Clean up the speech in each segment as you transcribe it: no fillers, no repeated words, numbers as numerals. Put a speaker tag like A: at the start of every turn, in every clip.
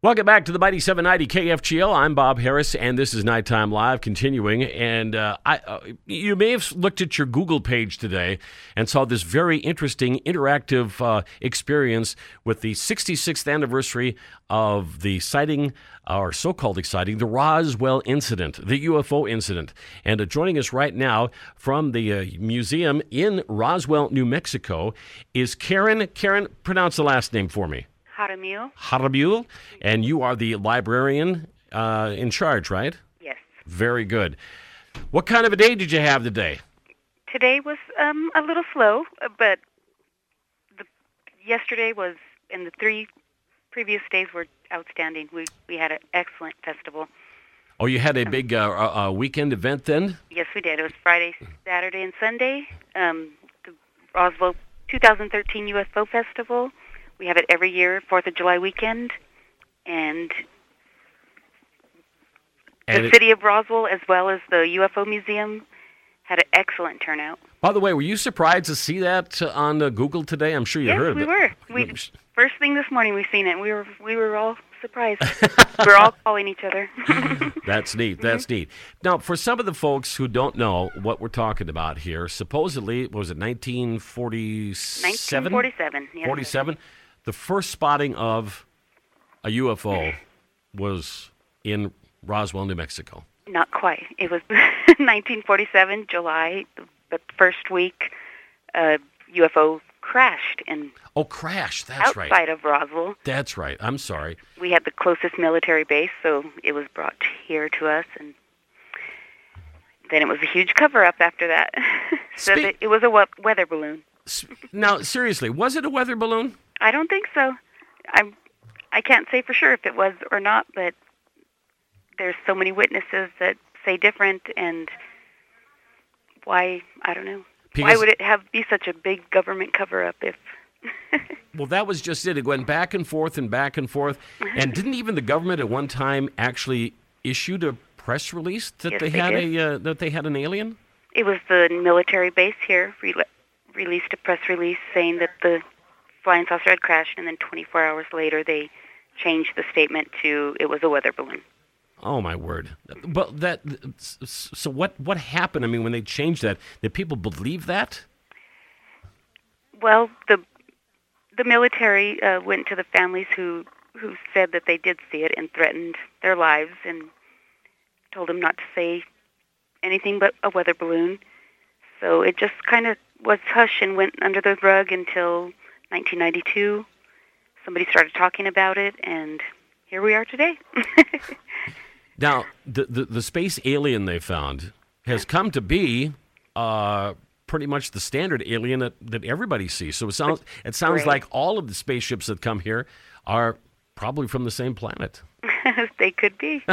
A: Welcome back to the Mighty 790 KFGO. I'm Bob Harris, and this is Nighttime Live continuing. And you may have looked at your Google page today and saw this very interesting interactive experience with the 66th anniversary of the sighting, or so-called exciting, the Roswell incident, the UFO incident. And joining us right now from the museum in Roswell, New Mexico, is Karen. Karen, pronounce the last name for me. Jaramillo, and you are the librarian in charge, right?
B: Yes.
A: Very good. What kind of a day did you have today?
B: Today was a little slow, but yesterday was, and the 3 previous days were outstanding. We had an excellent festival.
A: Oh, you had a big weekend event then?
B: Yes, we did. It was Friday, Saturday, and Sunday. The Roswell 2013 UFO Festival. We have it every year, 4th of July weekend, and the city of Roswell, as well as the UFO Museum, had an excellent turnout.
A: By the way, were you surprised to see that on Google today? I'm sure you heard of it.
B: Yes, we were. First thing this morning, we seen it. We were all surprised. We're all calling each other.
A: That's neat. That's neat. Now, for some of the folks who don't know what we're talking about here, supposedly, what was it, 1947?
B: 1947, yes.
A: 47? The first spotting of a UFO was in Roswell, New Mexico.
B: Not quite. It was 1947, July, the first week, UFO crashed.
A: Crashed. That's right.
B: Outside of Roswell.
A: That's right. I'm sorry.
B: We had the closest military base, so it was brought here to us, and then it was a huge cover-up after that. So it was a weather balloon.
A: Now, seriously, was it a weather balloon?
B: I don't think so. I can't say for sure if it was or not, but there's so many witnesses that say different, and why, I don't know. Why would it be such a big government cover-up if...
A: Well, that was just it. It went back and forth and back and forth. And didn't even the government at one time actually issued a press release that they had an alien?
B: It was the military base here released a press release saying that the flying saucer had crashed, and then 24 hours later they changed the statement to it was a weather balloon.
A: Oh, my word. But so what happened? I mean, when they changed that, did people believe that?
B: Well, the military went to the families who said that they did see it and threatened their lives and told them not to say anything but a weather balloon. So it just kind of was hush and went under the rug until 1992. Somebody started talking about it, and here we are today.
A: Now, the space alien they found has come to be pretty much the standard alien that everybody sees. So it sounds like all of the spaceships that come here are probably from the same planet.
B: They could be.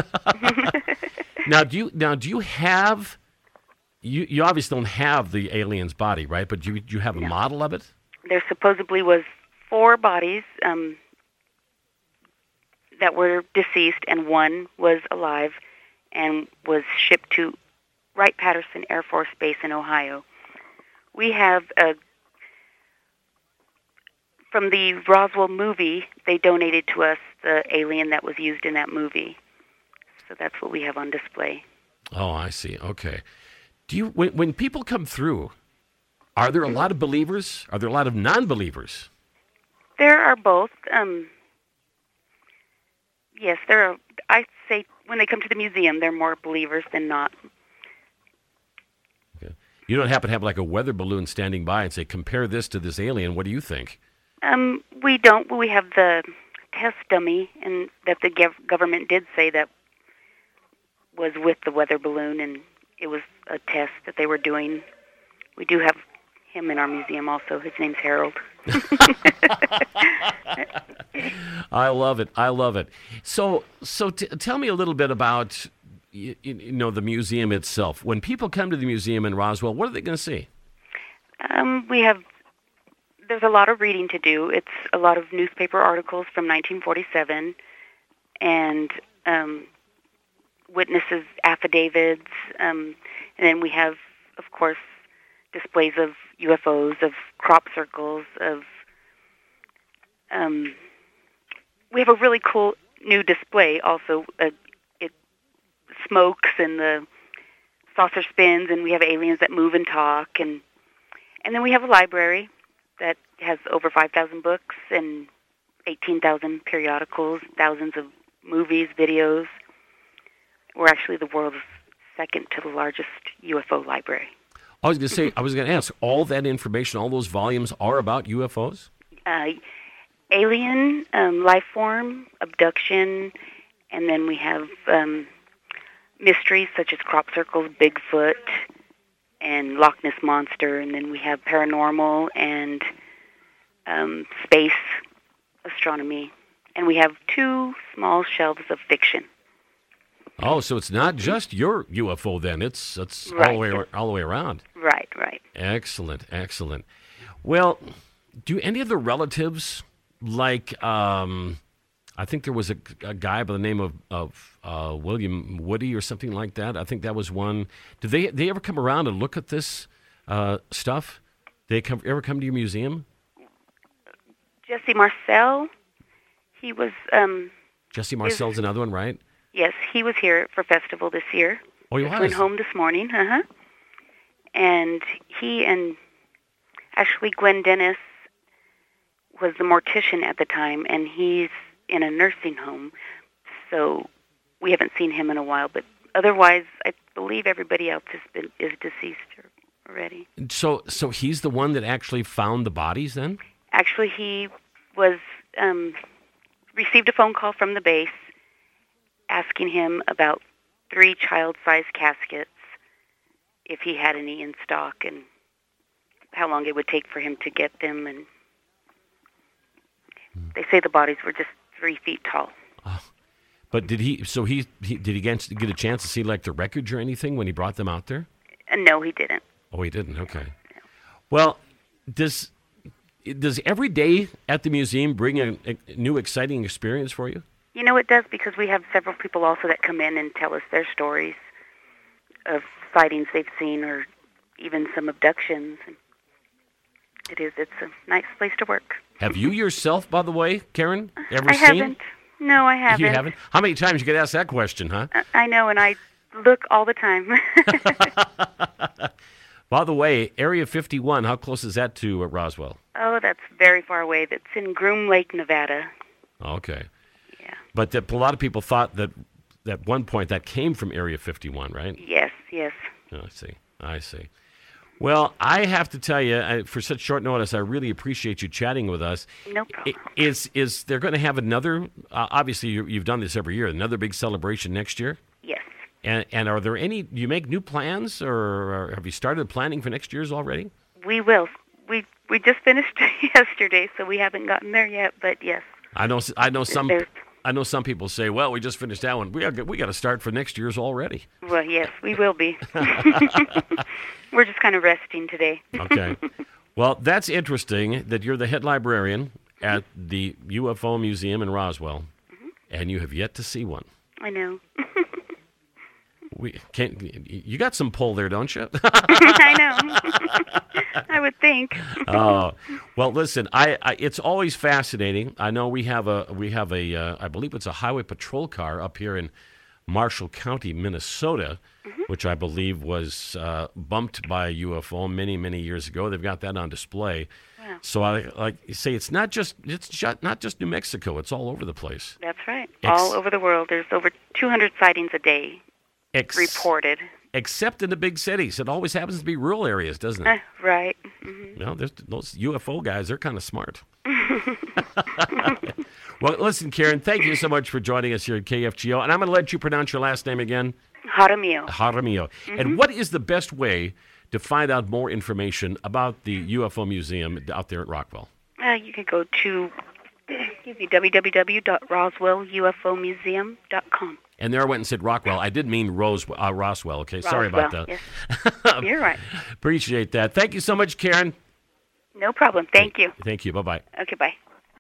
A: Now, do you have? You obviously don't have the alien's body, right? But do you have a model of it?
B: There supposedly was 4 bodies that were deceased, and one was alive and was shipped to Wright-Patterson Air Force Base in Ohio. We have, from the Roswell movie, they donated to us the alien that was used in that movie. So that's what we have on display.
A: Oh, I see. Okay. When people come through, are there a lot of believers? Are there a lot of non-believers?
B: There are both. Yes, there are. I'd say when they come to the museum, they're more believers than not.
A: Okay. You don't happen to have like a weather balloon standing by and say, compare this to this alien. What do you think?
B: We don't. We have the test dummy, and that the government did say that was with the weather balloon, and it was a test that they were doing. We do have him in our museum also. His name's Harold.
A: I love it. I love it. So tell me a little bit about the museum itself. When people come to the museum in Roswell, what are they going to see?
B: There's a lot of reading to do. It's a lot of newspaper articles from 1947 and witnesses' affidavits. And then we have, of course, displays of UFOs, of crop circles, of... we have a really cool new display also, it smokes and the saucer spins, and we have aliens that move and talk, and then we have a library that has over 5,000 books and 18,000 periodicals, thousands of movies, videos. We're actually the world's second to the largest UFO library.
A: I was going to ask, all that information, all those volumes are about UFOs?
B: Alien, life form, abduction, and then we have mysteries such as crop circles, Bigfoot, and Loch Ness Monster, and then we have paranormal and space astronomy, and we have 2 small shelves of fiction.
A: Oh, so it's not just your UFO then; it's
B: right.
A: all the way around.
B: Right.
A: Excellent. Well, do any of the relatives, like I think there was a guy by the name of William Woody or something like that. I think that was one. Did they ever come around and look at this stuff? Ever come to your museum?
B: Jesse Marcel, he was...
A: Jesse Marcel's another one, right?
B: Yes, he was here for festival this year.
A: Oh, he was?
B: Went home this morning, And he and actually Gwen Dennis was the mortician at the time, and he's in a nursing home, so we haven't seen him in a while. But otherwise, I believe everybody else is deceased already.
A: So he's the one that actually found the bodies, then?
B: Actually, he was received a phone call from the base asking him about 3 child-sized caskets, if he had any in stock, and how long it would take for him to get them. And they say the bodies were just 3 feet tall.
A: Oh. But did he get a chance to see like the wreckage or anything when he brought them out there?
B: No, he didn't.
A: Oh, he didn't. Okay. Well, does every day at the museum bring a new exciting experience for you?
B: You know, it does, because we have several people also that come in and tell us their stories of sightings they've seen, or even some abductions. It's a nice place to work.
A: Have you yourself, by the way, Karen, ever
B: I
A: seen?
B: haven't. No, I haven't.
A: You haven't? How many times you get asked that question, huh?
B: I know, and I look all the time.
A: By the way, Area 51, how close is that to Roswell?
B: Oh, that's very far away. That's in Groom Lake, Nevada.
A: Okay.
B: Yeah.
A: But a lot of people thought that at one point that came from Area 51, right?
B: Yes.
A: Oh, I see. Well, I have to tell you, for such short notice, I really appreciate you chatting with us.
B: No problem.
A: Is there going to have another, obviously you've done this every year, another big celebration next year?
B: Yes.
A: And are there any, do you make new plans, or have you started planning for next year's already?
B: We will. We just finished yesterday, so we haven't gotten there yet, but yes.
A: I know some people say, well, we just finished that one. We got to start for next year's already.
B: Well, yes, we will be. We're just kind of resting today.
A: Okay. Well, that's interesting that you're the head librarian at the UFO Museum in Roswell, and you have yet to see one.
B: I know.
A: You got some pull there, don't you?
B: I know. I would think.
A: Oh, well, listen, it's always fascinating. I know we have a I believe it's a highway patrol car up here in Marshall County, Minnesota, which I believe was bumped by a UFO many years ago. They've got that on display. Wow. So I say it's not just New Mexico. It's all over the place.
B: That's right. All over the world. There's over 200 sightings a day. Reported.
A: Except in the big cities. It always happens to be rural areas, doesn't it?
B: Right. Mm-hmm.
A: Well, those UFO guys, they're kind of smart. Well, listen, Karen, thank you so much for joining us here at KFGO. And I'm going to let you pronounce your last name again.
B: Jaramillo.
A: Mm-hmm. And what is the best way to find out more information about the UFO Museum out there at Rockwell?
B: You can go to www.roswellufomuseum.com.
A: And there I went and said Rockwell. I did mean Roswell, okay?
B: Roswell,
A: sorry about that.
B: Yes. You're right.
A: Appreciate that. Thank you so much, Karen.
B: No problem. Thank you.
A: Thank you. Bye-bye.
B: Okay, bye.